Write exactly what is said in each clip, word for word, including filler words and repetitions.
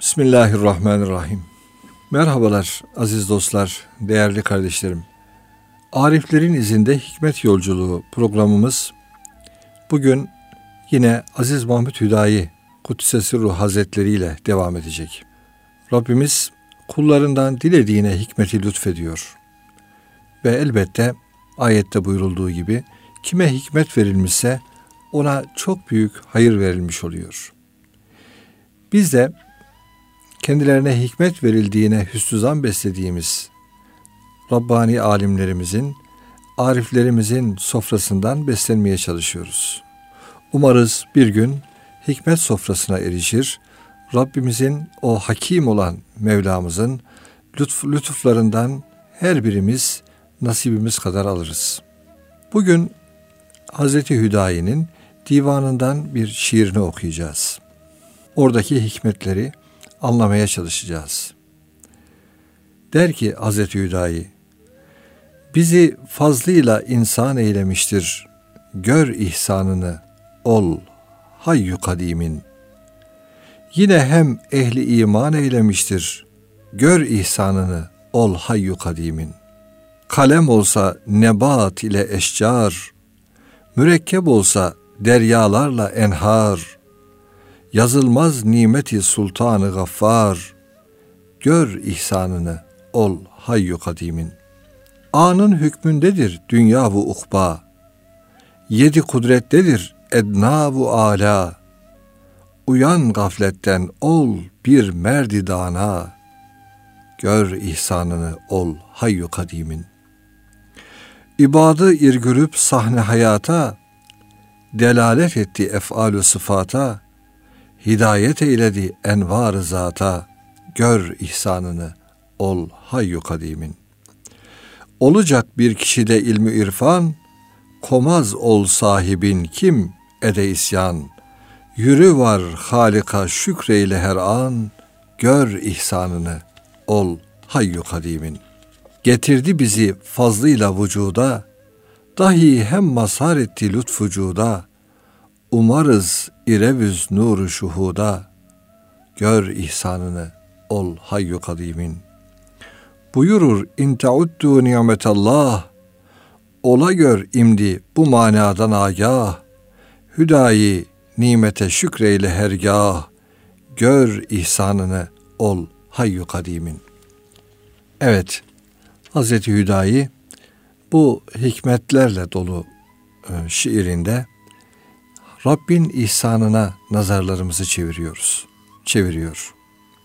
Bismillahirrahmanirrahim. Merhabalar aziz dostlar, değerli kardeşlerim. Ariflerin izinde hikmet yolculuğu programımız bugün yine Aziz Mahmud Hüdayi Kuddise Ruh Hazretleri ile devam edecek. Rabbimiz kullarından dilediğine hikmeti lütfediyor. Ve elbette ayette buyurulduğu gibi kime hikmet verilmişse ona çok büyük hayır verilmiş oluyor. Biz de kendilerine hikmet verildiğine hüsnü zan beslediğimiz Rabbani alimlerimizin, ariflerimizin sofrasından beslenmeye çalışıyoruz. Umarız bir gün hikmet sofrasına erişir, Rabbimizin o hakim olan Mevlamızın lütf, lütuflarından her birimiz nasibimiz kadar alırız. Bugün Hazreti Hüdayi'nin divanından bir şiirini okuyacağız. Oradaki hikmetleri anlamaya çalışacağız. Der ki Hazreti Hüdayi, bizi fazlıyla insan eylemiştir, gör ihsanını, ol hayyu kadimin. Yine hem ehli iman eylemiştir, gör ihsanını, ol hayyu kadimin. Kalem olsa nebat ile eşcar, mürekkep olsa deryalarla enhar, yazılmaz nimeti sultanı gaffar, gör ihsanını, ol hayyu kadimin. Anın hükmündedir dünya vu ukba, yedi kudrettedir edna vu ala, uyan gafletten ol bir merdi dana, gör ihsanını, ol hayyu kadimin. İbadı irgürüp sahne hayata, delalet etti ef'al-ü sıfata, hidayet eyledi envar-ı zata, gör ihsanını, ol hayyu kadimin. Olacak bir kişide ilmi irfan, komaz ol sahibin kim ede isyan, yürü var Halika şükreyle her an, gör ihsanını, ol hayyu kadimin. Getirdi bizi fazlıyla vücuda, dahi hem mazhar etti lütfucuda, umarız irevüz nuru şuhuda, gör ihsanını, ol hayyu kadimin. Buyurur in teuddu nimetallah, ola gör imdi bu manadan agah, Hüdayi nimete şükreyle hergah, gör ihsanını, ol hayyu kadimin. Evet, Hazreti Hüdayi bu hikmetlerle dolu e, şiirinde Rabbin ihsanına nazarlarımızı çeviriyoruz. Çeviriyor.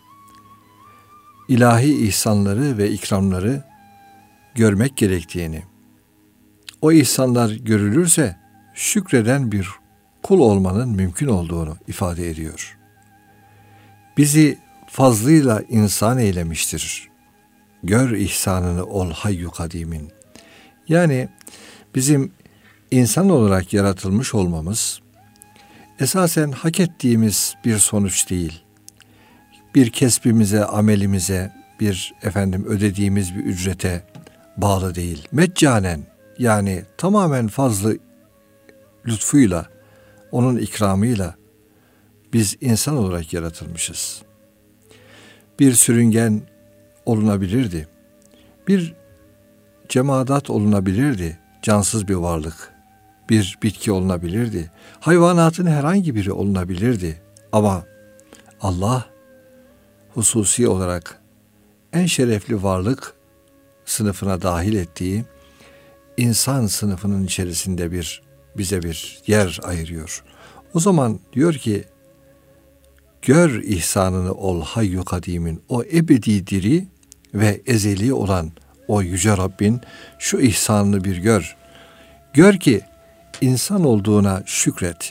İlahi ihsanları ve ikramları görmek gerektiğini, o ihsanlar görülürse şükreden bir kul olmanın mümkün olduğunu ifade ediyor. Bizi fazlıyla insan eylemiştir, gör ihsanını, ol hayyu kadimin. Yani bizim insan olarak yaratılmış olmamız esasen hak ettiğimiz bir sonuç değil. Bir kesbimize, amelimize, bir efendim ödediğimiz bir ücrete bağlı değil. Meccanen, yani tamamen fazlı lütfuyla, onun ikramıyla biz insan olarak yaratılmışız. Bir sürüngen olunabilirdi. Bir cemaat olunabilirdi. Cansız bir varlık. Bir bitki olunabilirdi. Hayvanatın herhangi biri olunabilirdi. Ama Allah hususi olarak en şerefli varlık sınıfına dahil ettiği insan sınıfının içerisinde bir bize bir yer ayırıyor. O zaman diyor ki, gör ihsanını, ol hayyu kadimin. O ebedi diri ve ezeli olan o yüce Rabbin şu ihsanını bir gör. Gör ki insan olduğuna şükret.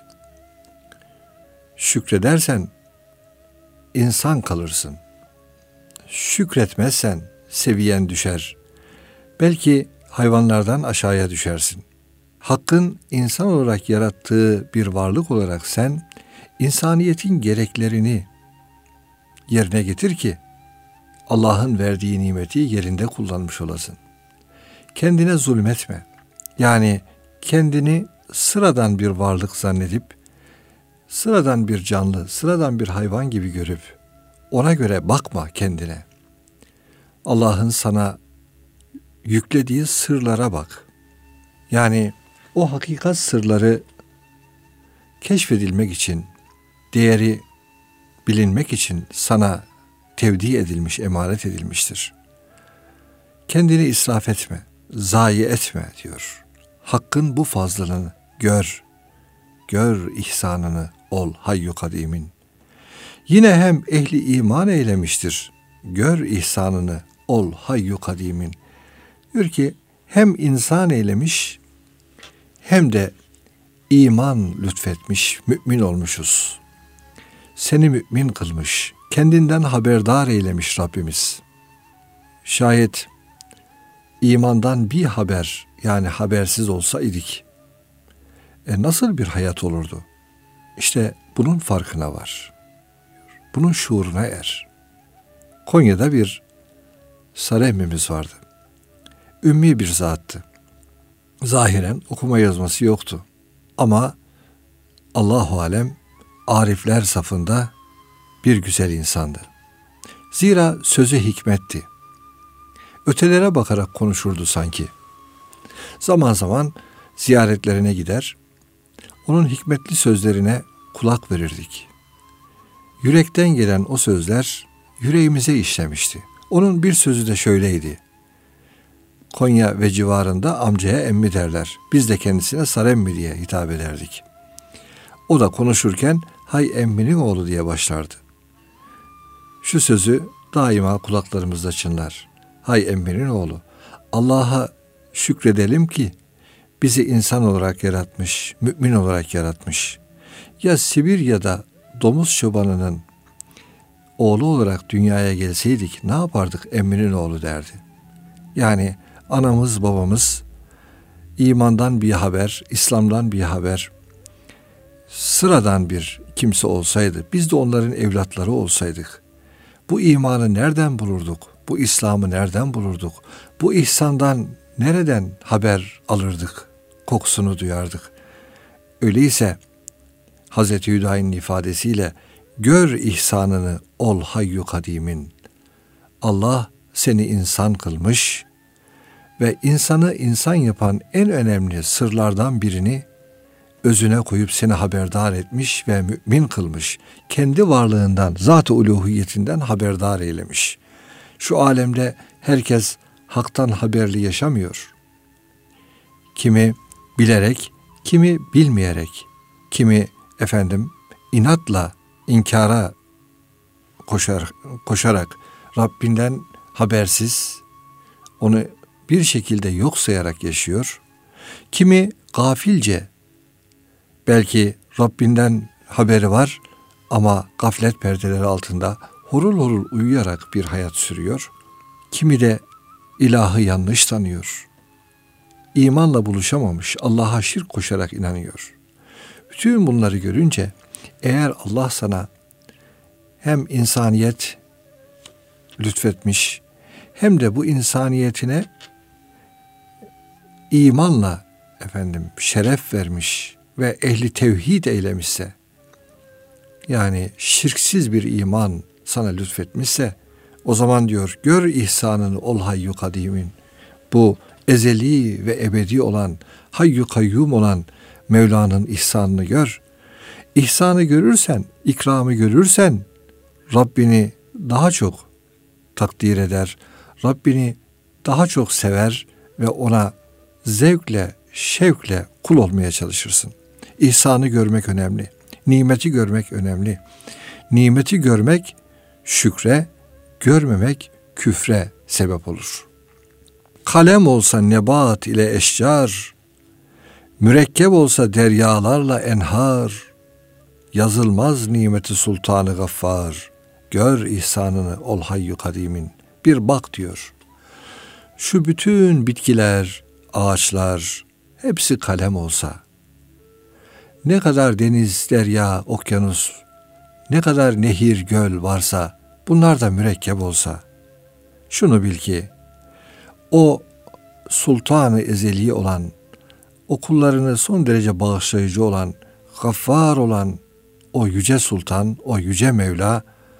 Şükredersen insan kalırsın. Şükretmezsen seviyen düşer. Belki hayvanlardan aşağıya düşersin. Hakkın insan olarak yarattığı bir varlık olarak sen insaniyetin gereklerini yerine getir ki Allah'ın verdiği nimeti yerinde kullanmış olasın. Kendine zulmetme. Yani kendini sıradan bir varlık zannedip, sıradan bir canlı, sıradan bir hayvan gibi görüp ona göre bakma kendine. Allah'ın sana yüklediği sırlara bak. Yani o hakikat sırları keşfedilmek için, değeri bilinmek için sana tevdi edilmiş, emanet edilmiştir. Kendini israf etme, zayi etme diyor. Hakkın bu fazlını gör, gör ihsanını ol hayyu kadimin. Yine hem ehli iman eylemiştir, gör ihsanını ol hayyu kadimin. Diyor ki hem insan eylemiş hem de iman lütfetmiş, mümin olmuşuz. Seni mümin kılmış, kendinden haberdar eylemiş Rabbimiz. Şayet imandan bir haber, yani habersiz olsa idik, e nasıl bir hayat olurdu? İşte bunun farkına var. Bunun şuuruna er. Konya'da bir sarı emmimiz vardı. Ümmi bir zattı. Zahiren okuma yazması yoktu. Ama Allahu alem arifler safında bir güzel insandı. Zira sözü hikmetti. Ötelere bakarak konuşurdu sanki. Zaman zaman ziyaretlerine gider, onun hikmetli sözlerine kulak verirdik. Yürekten gelen o sözler yüreğimize işlemişti. Onun bir sözü de şöyleydi. Konya ve civarında amcaya emmi derler. Biz de kendisine saremmi diye hitap ederdik. O da konuşurken hay emminin oğlu diye başlardı. Şu sözü daima kulaklarımızda çınlar. Hay emminin oğlu. Allah'a şükredelim ki bizi insan olarak yaratmış, mümin olarak yaratmış. Ya Sibirya'da domuz çobanının oğlu olarak dünyaya gelseydik ne yapardık emminin oğlu derdi. Yani anamız babamız imandan bir haber, İslam'dan bir haber, sıradan bir kimse olsaydı, biz de onların evlatları olsaydık, bu imanı nereden bulurduk? Bu İslam'ı nereden bulurduk? Bu ihsandan nereden haber alırdık? Kokusunu duyardık. Öyleyse Hazreti Hüdayi'nin ifadesiyle gör ihsanını ol hayyu kadimin. Allah seni insan kılmış ve insanı insan yapan en önemli sırlardan birini özüne koyup seni haberdar etmiş ve mümin kılmış. Kendi varlığından, zat-ı uluhiyetinden haberdar eylemiş. Şu alemde herkes haktan haberli yaşamıyor. Kimi bilerek, kimi bilmeyerek, kimi efendim inatla, inkara koşar, koşarak Rabbinden habersiz, onu bir şekilde yok sayarak yaşıyor. Kimi gafilce, belki Rabbinden haberi var ama gaflet perdeleri altında horul horul uyuyarak bir hayat sürüyor. Kimi de ilahı yanlış tanıyor. İmanla buluşamamış, Allah'a şirk koşarak inanıyor. Bütün bunları görünce eğer Allah sana hem insaniyet lütfetmiş hem de bu insaniyetine imanla efendim şeref vermiş ve ehli tevhid eylemişse, yani şirksiz bir iman sana lütfetmişse, o zaman diyor gör ihsanını ol hayyu kadimin. Bu ezeli ve ebedi olan, hayyu kayyum olan Mevla'nın ihsanını gör. İhsanı görürsen, ikramı görürsen Rabbini daha çok takdir eder. Rabbini daha çok sever ve ona zevkle, şevkle kul olmaya çalışırsın. İhsanı görmek önemli. Nimeti görmek önemli. Nimeti görmek şükre, görmemek küfre sebep olur. Kalem olsa nebat ile eşcar, mürekkep olsa deryalarla enhar, yazılmaz nimeti sultanı gaffar, gör ihsanını ol hayyu kadimin. Bir bak diyor. Şu bütün bitkiler, ağaçlar hepsi kalem olsa, ne kadar deniz, derya, okyanus, ne kadar nehir, göl varsa, bunlar da mürekkep olsa, şunu bil ki, o sultan-ı ezeli olan, o kullarını son derece bağışlayıcı olan, gaffar olan o yüce sultan, o yüce Mevla,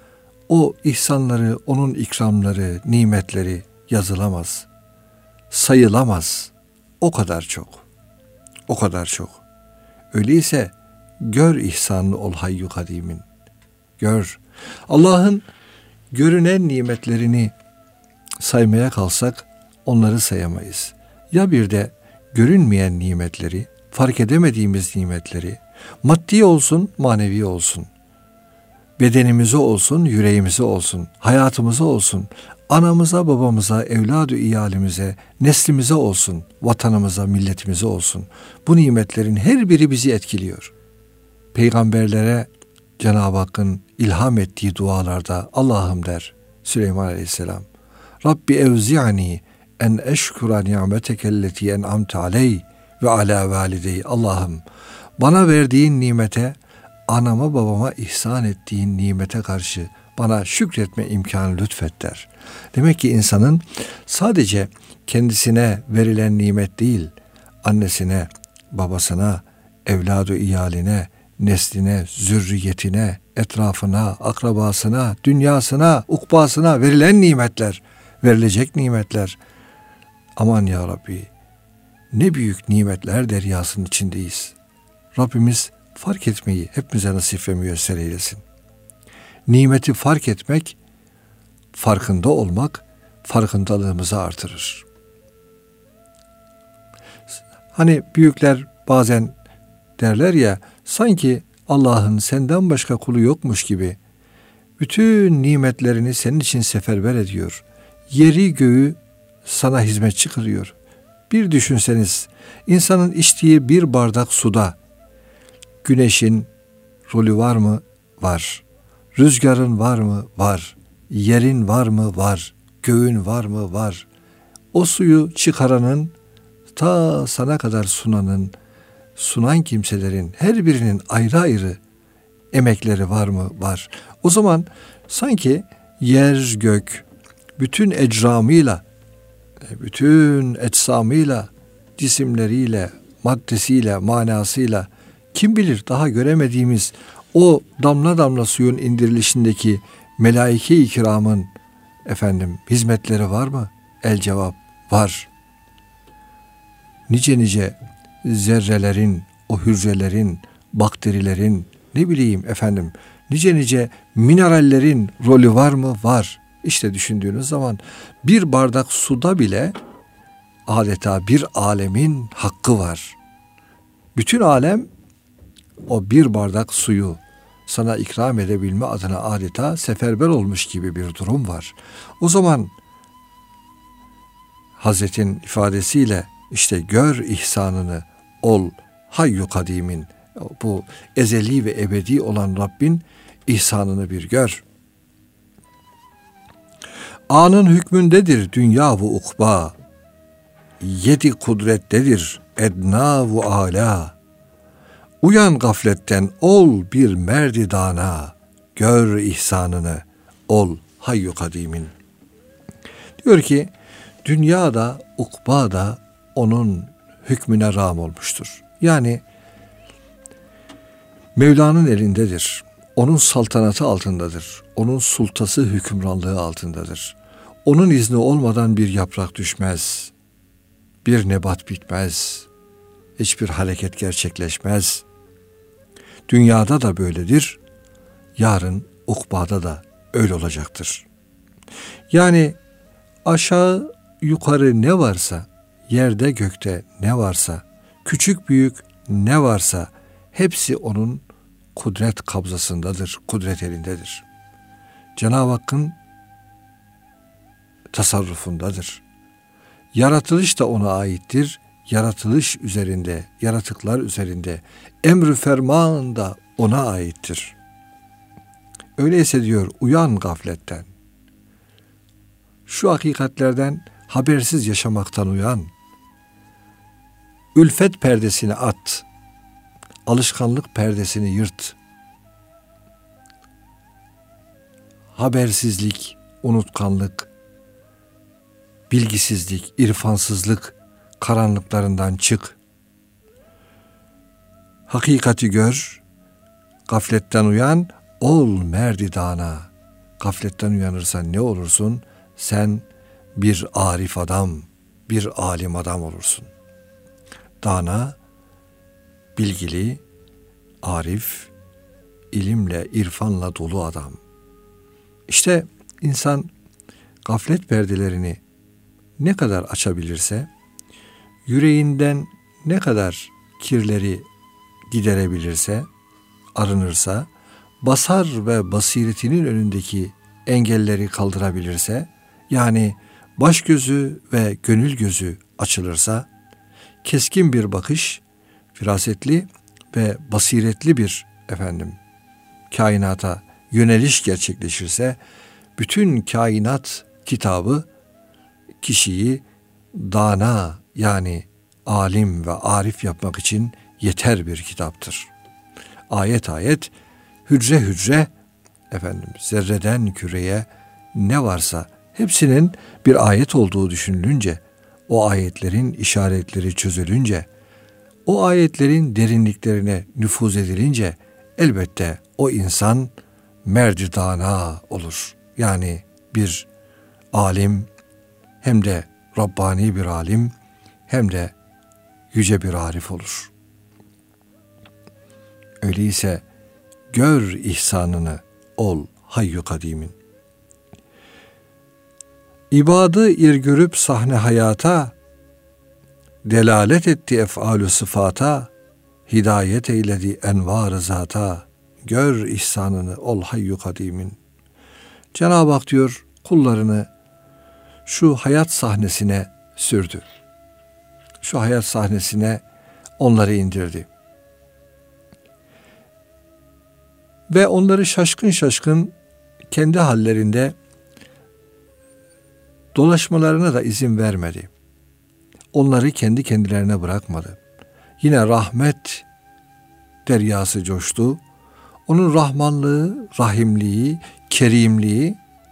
O ihsanları, onun ikramları, nimetleri yazılamaz, sayılamaz. O kadar çok, o kadar çok. Öyleyse gör ihsanlı ol hayyu kadimin. Gör. Allah'ın görünen nimetlerini saymaya kalsak onları sayamayız. Ya bir de görünmeyen nimetleri, fark edemediğimiz nimetleri, maddi olsun, manevi olsun, bedenimize olsun, yüreğimize olsun, hayatımıza olsun, anamıza, babamıza, evladı iyalimize, neslimize olsun, vatanımıza, milletimize olsun. Bu nimetlerin her biri bizi etkiliyor. Peygamberlere Cenab-ı Hakk'ın ilham ettiği dualarda Allah'ım der Süleyman Aleyhisselam. Rabbi evzi'ni en eşkura ni'metekelleti en'amte aleyh ve ala validey. Allah'ım bana verdiğin nimete, anama babama ihsan ettiğin nimete karşı bana şükretme imkanı lütfet der. Demek ki insanın sadece kendisine verilen nimet değil, annesine, babasına, evladı iyaline, nesline, zürriyetine, etrafına, akrabasına, dünyasına, ukbasına verilen nimetler, verilecek nimetler. Aman ya Rabbi, ne büyük nimetler deryasının içindeyiz. Rabbimiz fark etmeyi hepimize nasip ve müyesser eylesin. Nimeti fark etmek, farkında olmak, farkındalığımızı artırır. Hani büyükler bazen derler ya, sanki Allah'ın senden başka kulu yokmuş gibi bütün nimetlerini senin için seferber ediyor. Yeri göğü sana hizmetçi kılıyor. Bir düşünseniz, insanın içtiği bir bardak suda güneşin rolü var mı? Var. Rüzgarın var mı? Var. Yerin var mı? Var. Göğün var mı? Var. O suyu çıkaranın, ta sana kadar sunanın, sunan kimselerin her birinin ayrı ayrı emekleri var mı? Var. O zaman sanki yer gök bütün ecramıyla, bütün ecsamıyla, cisimleriyle, maddesiyle, manasıyla, kim bilir daha göremediğimiz o damla damla suyun indirilişindeki melaike-i kiramın efendim hizmetleri var mı? El cevap var. Nice nice zerrelerin, o hücrelerin, bakterilerin, ne bileyim efendim, nice nice minerallerin rolü var mı? Var. İşte düşündüğünüz zaman bir bardak suda bile adeta bir alemin hakkı var. Bütün alem o bir bardak suyu sana ikram edebilme adına adeta seferber olmuş gibi bir durum var. O zaman Hazretin ifadesiyle işte gör ihsanını ol hayyu kadimin, bu ezeli ve ebedi olan Rabbin ihsanını bir gör. Anın hükmündedir dünya ve ukba, yedi kudrettedir edna ve ala. Uyan gafletten ol bir merdi dana, gör ihsanını ol hayyu kadimin. Diyor ki dünyada, ukbada onun hükmüne rağm olmuştur. Yani Mevla'nın elindedir. Onun saltanatı altındadır. Onun sultası hükümranlığı altındadır. Onun izni olmadan bir yaprak düşmez. Bir nebat bitmez. Hiçbir hareket gerçekleşmez. Dünyada da böyledir. Yarın ukbada da öyle olacaktır. Yani aşağı yukarı ne varsa, yerde gökte ne varsa, küçük büyük ne varsa hepsi onun kudret kabzasındadır, kudret elindedir. Cenab-ı Hakk'ın tasarrufundadır. Yaratılış da ona aittir. Yaratılış üzerinde, yaratıklar üzerinde emr-i ferman da ona aittir. Öyleyse diyor uyan gafletten. Şu hakikatlerden habersiz yaşamaktan uyan. Ülfet perdesini at. Alışkanlık perdesini yırt. Habersizlik, unutkanlık, bilgisizlik, irfansızlık karanlıklarından çık. Hakikati gör, gafletten uyan, ol merdidana. gafletten uyanırsan ne olursun? Sen bir arif adam, bir alim adam olursun. Dana, bilgili, arif, ilimle, irfanla dolu adam. İşte insan gaflet perdelerini ne kadar açabilirse, yüreğinden ne kadar kirleri giderebilirse, arınırsa, basar ve basiretinin önündeki engelleri kaldırabilirse, yani baş gözü ve gönül gözü açılırsa, keskin bir bakış, firasetli ve basiretli bir efendim kainata yöneliş gerçekleşirse, bütün kainat kitabı kişiyi dana, yani alim ve arif yapmak için yeter bir kitaptır. Ayet ayet, hücre hücre, efendim zerreden küreye ne varsa hepsinin bir ayet olduğu düşünülünce, o ayetlerin işaretleri çözülünce, o ayetlerin derinliklerine nüfuz edilince elbette o insan merdi dana olur. Yani bir alim, hem de Rabbani bir alim, hem de yüce bir arif olur. Öyleyse gör ihsanını ol hayyu kadimin. İbadı ir görüp sahne hayata, delalet etti ef'alü sıfata, hidayet eyledi envar-ı zata, gör ihsanını ol hayyu kadimin. Cenab-ı Hak diyor, kullarını şu hayat sahnesine sürdü. Şu hayat sahnesine onları indirdi. Ve onları şaşkın şaşkın kendi hallerinde dolaşmalarına da izin vermedi. Onları kendi kendilerine bırakmadı. Yine rahmet deryası coştu. Onun rahmanlığı, rahimliği, kerimliği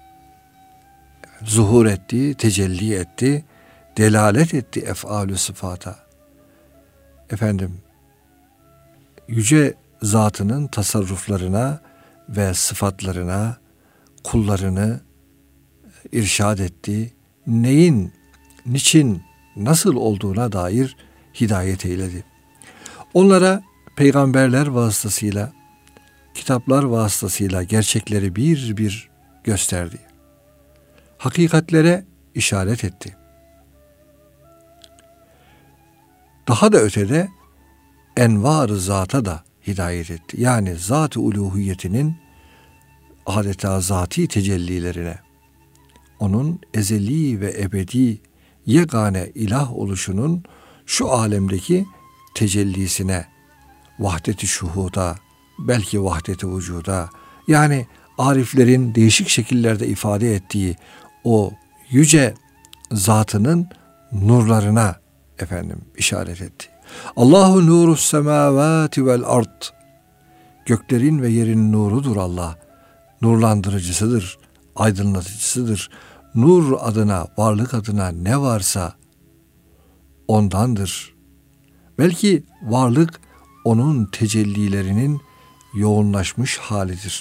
zuhur etti, tecelli etti, delalet etti ef'alü sıfata. Efendim, yüce zatının tasarruflarına ve sıfatlarına kullarını irşad etti. Neyin, niçin, nasıl olduğuna dair hidayet eyledi. Onlara peygamberler vasıtasıyla, kitaplar vasıtasıyla gerçekleri bir bir gösterdi. Hakikatlere işaret etti. Daha da ötede envar-ı zata da hidayet etti. Yani zat-ı uluhiyetinin adeta zati tecellilerine, onun ezeli ve ebedi yegane ilah oluşunun şu alemdeki tecellisine, vahdet-i şuhuda, belki vahdet-i vücuda, yani ariflerin değişik şekillerde ifade ettiği o yüce zatının nurlarına efendim işaret etti. Allahu nurus semavati vel ard. Göklerin ve yerin nurudur Allah. Nurlandırıcısıdır, aydınlatıcısıdır. Nur adına, varlık adına ne varsa ondandır. Belki varlık onun tecellilerinin yoğunlaşmış halidir.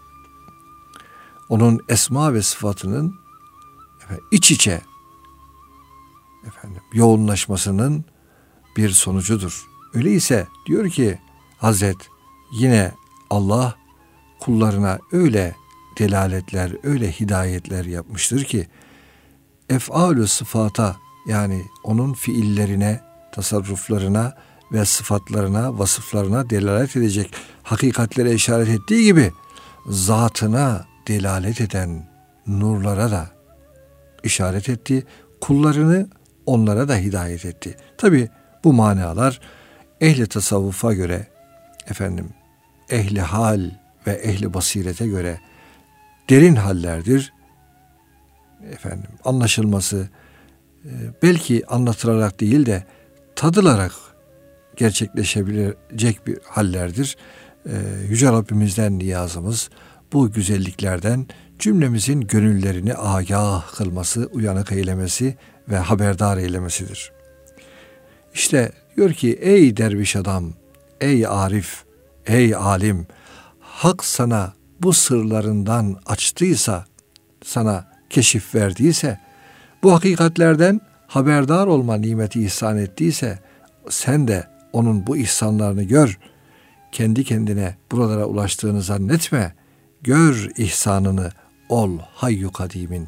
Onun esma ve sıfatının efendim, iç içe efendim, yoğunlaşmasının bir sonucudur. Öyleyse diyor ki Hazret, yine Allah kullarına öyle delaletler, öyle hidayetler yapmıştır ki ef'alü sıfata, yani onun fiillerine, tasarruflarına ve sıfatlarına, vasıflarına delalet edecek hakikatlere işaret ettiği gibi zatına delalet eden nurlara da işaret etti. Kullarını onlara da hidayet etti. Tabi bu manalar ehli tasavvufa göre, efendim ehli hal ve ehli basirete göre derin hallerdir. Efendim anlaşılması belki anlatılarak değil de tadılarak gerçekleşebilecek bir hallerdir. Yüce Rabbimizden niyazımız bu güzelliklerden cümlemizin gönüllerini agah kılması, uyanık eylemesi ve haberdar eylemesidir. İşte diyor ki ey derviş adam, ey arif, ey alim, hak sana bu sırlarından açtıysa, sana keşif verdiyse, bu hakikatlerden haberdar olma nimeti ihsan ettiyse, sen de onun bu ihsanlarını gör. Kendi kendine buralara ulaştığını zannetme. Gör ihsanını, ol hayyu kadimin.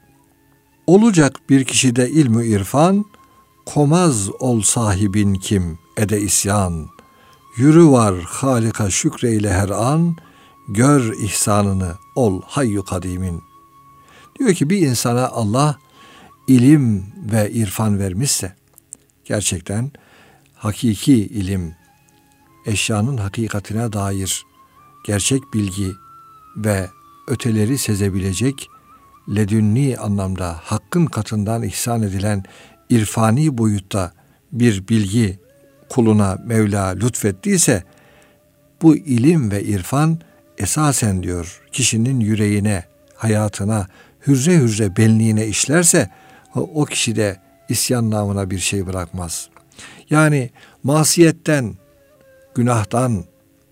Olacak bir kişide ilmü irfan, komaz ol sahibin kim ede isyan. Yürü var Halika şükreyle her an, gör ihsanını, ol hayyu kadimin. Diyor ki bir insana Allah ilim ve irfan vermişse, gerçekten hakiki ilim, eşyanın hakikatine dair gerçek bilgi ve öteleri sezebilecek ledünni anlamda hakkın katından ihsan edilen irfani boyutta bir bilgi kuluna Mevla lütfettiyse, bu ilim ve irfan esasen diyor kişinin yüreğine, hayatına, hürre hürre benliğine işlerse o kişide isyan namına bir şey bırakmaz. Yani masiyetten, günahtan,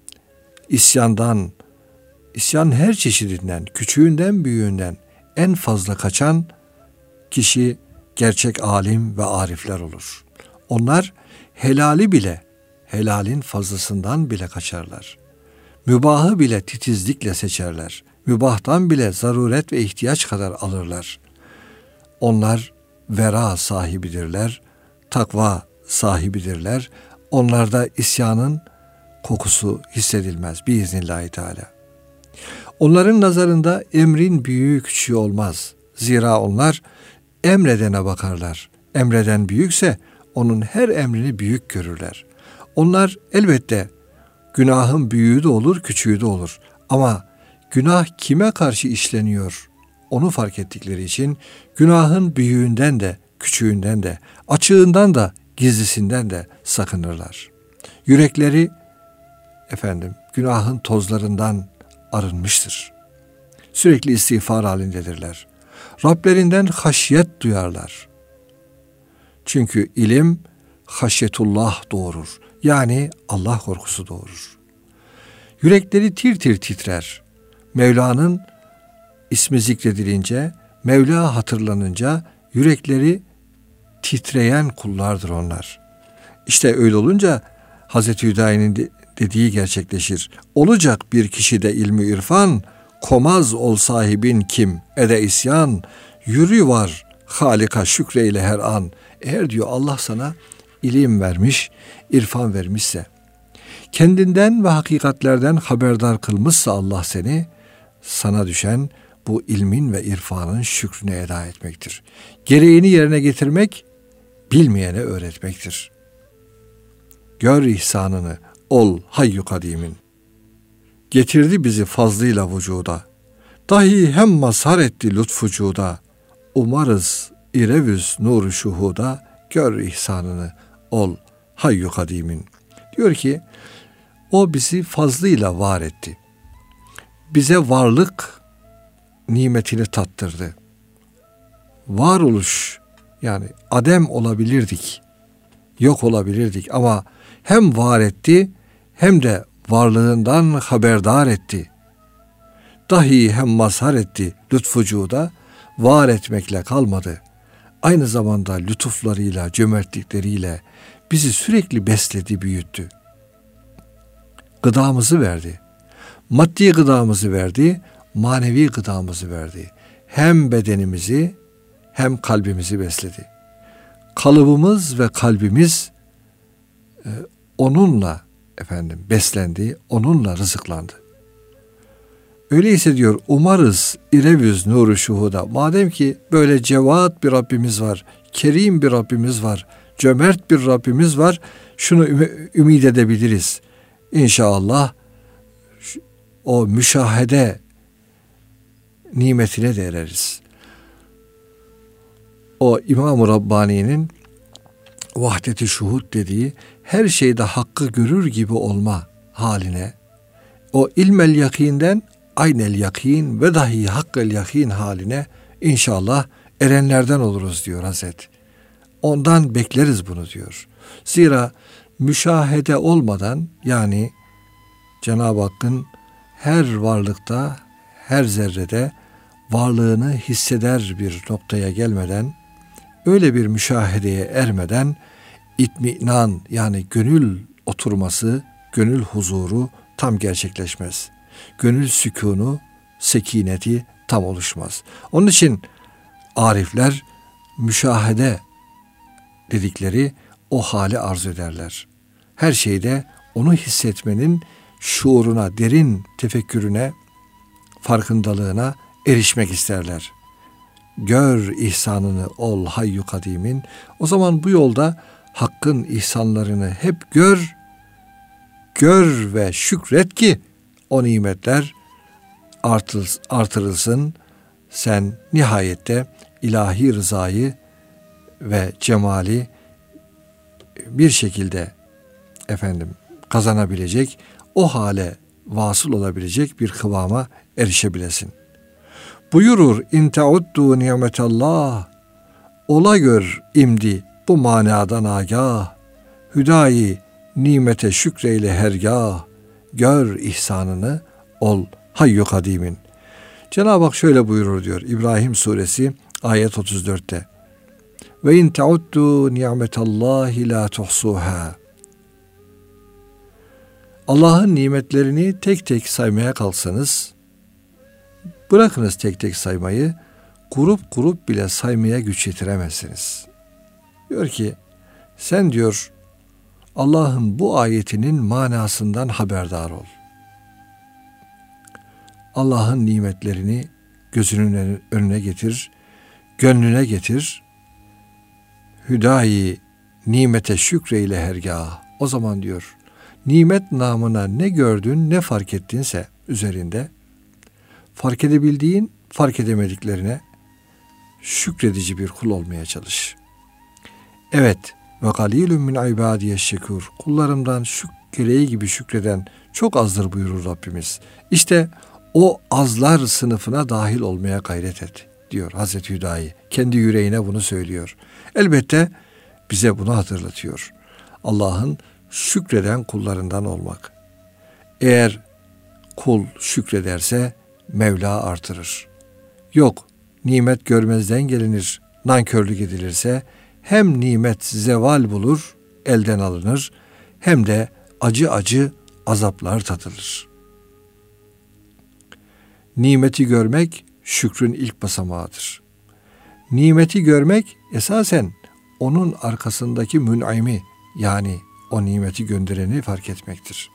isyandan, isyan her çeşidinden, küçüğünden büyüğünden en fazla kaçan kişi gerçek alim ve arifler olur. Onlar helali bile, helalin fazlasından bile kaçarlar. Mübahı bile titizlikle seçerler. Mübahtan bile zaruret ve ihtiyaç kadar alırlar. Onlar vera sahibidirler, takva sahibidirler. Onlarda isyanın kokusu hissedilmez biiznillahü teala. Onların nazarında emrin büyüğü küçüğü olmaz. Zira onlar emredene bakarlar. Emreden büyükse onun her emrini büyük görürler. Onlar elbette günahın büyüğü de olur, küçüğü de olur. Ama günah kime karşı işleniyor onu fark ettikleri için günahın büyüğünden de, küçüğünden de, açığından da, gizlisinden de sakınırlar. Yürekleri efendim günahın tozlarından arınmıştır. Sürekli istiğfar halindedirler. Rablerinden haşyet duyarlar. Çünkü ilim haşyetullah doğurur. Yani Allah korkusu doğurur. Yürekleri tir tir titrer. Mevla'nın ismi zikredilince, Mevla hatırlanınca yürekleri titreyen kullardır onlar. İşte öyle olunca Hazreti Hüdayi'nin dediği gerçekleşir. Olacak bir kişide ilmi irfan, komaz ol sahibin kim ede isyan, yürü var Halika şükreyle her an. Eğer diyor Allah sana ilim vermiş, irfan vermişse, kendinden ve hakikatlerden haberdar kılmışsa Allah seni, sana düşen bu ilmin ve irfanın şükrünü eda etmektir. Gereğini yerine getirmek, bilmeyene öğretmektir. Gör ihsanını, ol hayyu kadimin. Getirdi bizi fazlıyla vücuda, dahi hem mazhar etti lütfucuda, umarız irevüz nuru şuhuda, gör ihsanını, ol hayyu kadimin. Diyor ki, o bizi fazlıyla var etti. Bize varlık nimetini tattırdı. Varoluş, yani adem olabilirdik, yok olabilirdik ama hem var etti hem de varlığından haberdar etti. Dahi hem mazhar etti lütfucuda, var etmekle kalmadı. Aynı zamanda lütuflarıyla, cömertlikleriyle bizi sürekli besledi, büyüttü. Gıdamızı verdi. Maddi gıdamızı verdi, manevi gıdamızı verdi. Hem bedenimizi hem kalbimizi besledi. Kalıbımız ve kalbimiz e, onunla efendim beslendi, onunla rızıklandı. Öyleyse diyor umarız irevüz nuru şuhuda. Madem ki böyle cevat bir Rabbimiz var, kerim bir Rabbimiz var, cömert bir Rabbimiz var, şunu üm- ümit edebiliriz. İnşallah o müşahede nimetine de ereriz. O İmam-ı Rabbani'nin vahdet-i şuhud dediği her şeyde hakkı görür gibi olma haline, o ilmel yakinden aynel yakin ve dahi hakkel yakin haline inşallah erenlerden oluruz diyor Hazret. Ondan bekleriz bunu diyor. Zira müşahede olmadan, yani Cenab-ı Hakk'ın her varlıkta, her zerrede varlığını hisseder bir noktaya gelmeden, öyle bir müşahedeye ermeden itminan yani gönül oturması, gönül huzuru tam gerçekleşmez. Gönül sükûnu, sekineti tam oluşmaz. Onun için arifler müşahede dedikleri o hali arzu ederler. Her şeyde onu hissetmenin şuuruna, derin tefekkürüne, farkındalığına erişmek isterler. Gör ihsanını ol hayyu kadimin. O zaman bu yolda Hakk'ın ihsanlarını hep gör, gör ve şükret ki o nimetler artırılsın. Sen nihayette ilahi rızayı ve cemali bir şekilde efendim kazanabilecek, o hale vasıl olabilecek bir kıvama erişebilesin. Buyurur in teuddu nimetallah, ola gör imdi bu manadan agah, hüdayi nimete şükreyle hergah, gör ihsanını ol hayyu kadimin. Cenab-ı Hak şöyle buyurur diyor İbrahim suresi ayet otuz dörtte. Ve in teuddu nimetallahi la tuhsuha. Allah'ın nimetlerini tek tek saymaya kalksanız, bırakınız tek tek saymayı, grup grup bile saymaya güç yetiremezsiniz. Diyor ki, sen diyor Allah'ın bu ayetinin manasından haberdar ol. Allah'ın nimetlerini gözünün önüne getir, gönlüne getir. Hüdayi nimete şükreyle hergah. O zaman diyor, nimet namına ne gördün, ne fark ettinse üzerinde, fark edebildiğin, fark edemediklerine şükredici bir kul olmaya çalış. Evet, ve galilun min ibadiyeş şekur. Kullarımdan şük gereği gibi şükreden çok azdır buyurur Rabbimiz. İşte o azlar sınıfına dahil olmaya gayret et diyor Hazreti Hüdayi. Kendi yüreğine bunu söylüyor. Elbette bize bunu hatırlatıyor. Allah'ın şükreden kullarından olmak. Eğer kul şükrederse Mevla artırır. Yok, nimet görmezden gelinir, nankörlük edilirse hem nimet zeval bulur, elden alınır, hem de acı acı azaplar tadılır. Nimeti görmek şükrün ilk basamağıdır. Nimeti görmek esasen onun arkasındaki mün'imi, yani o nimeti göndereni fark etmektir.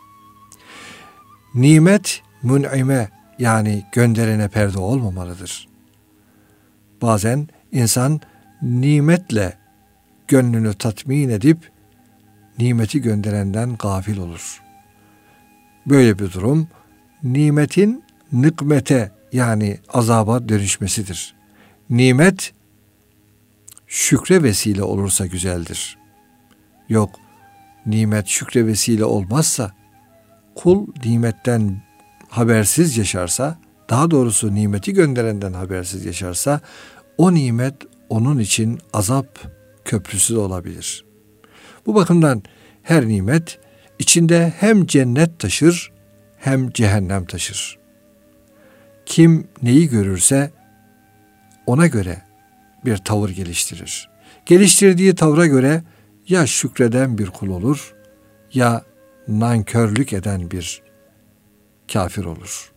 Nimet mün'ime, yani gönderene perde olmamalıdır. Bazen insan nimetle gönlünü tatmin edip nimeti gönderenden gafil olur. Böyle bir durum nimetin nikmete, yani azaba dönüşmesidir. Nimet şükre vesile olursa güzeldir. Yok, nimet şükre vesile olmazsa, kul nimetten habersiz yaşarsa, daha doğrusu nimeti gönderenden habersiz yaşarsa, o nimet onun için azap köprüsü de olabilir. Bu bakımdan her nimet içinde hem cennet taşır hem cehennem taşır. Kim neyi görürse ona göre bir tavır geliştirir. Geliştirdiği tavra göre ya şükreden bir kul olur ya nankörlük eden bir kafir olur.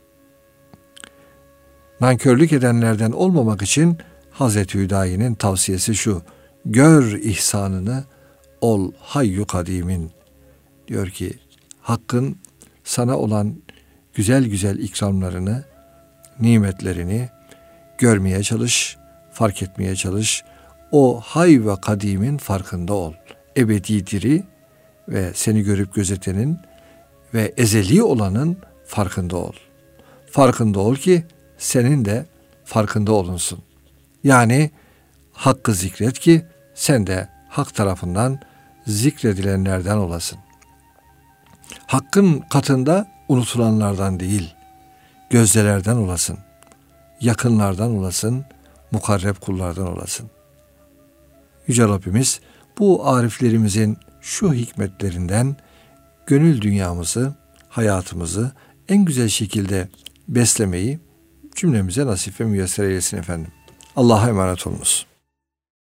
Nankörlük edenlerden olmamak için Hazreti Hüdayi'nin tavsiyesi şu: gör ihsanını ol hayyu kadimin. Diyor ki Hakk'ın sana olan güzel güzel ikramlarını, nimetlerini görmeye çalış, fark etmeye çalış. O hay ve kadimin farkında ol. Ebedi diri ve seni görüp gözetenin ve ezeli olanın farkında ol. Farkında ol ki senin de farkında olunsun. Yani Hakk'ı zikret ki sen de Hak tarafından zikredilenlerden olasın. Hakk'ın katında unutulanlardan değil, gözdelerden olasın, yakınlardan olasın, mukarreb kullardan olasın. Yüce Rabbimiz bu ariflerimizin şu hikmetlerinden gönül dünyamızı, hayatımızı en güzel şekilde beslemeyi cümlemize nasip ve müyesser eylesin efendim. Allah'a emanet olunuz.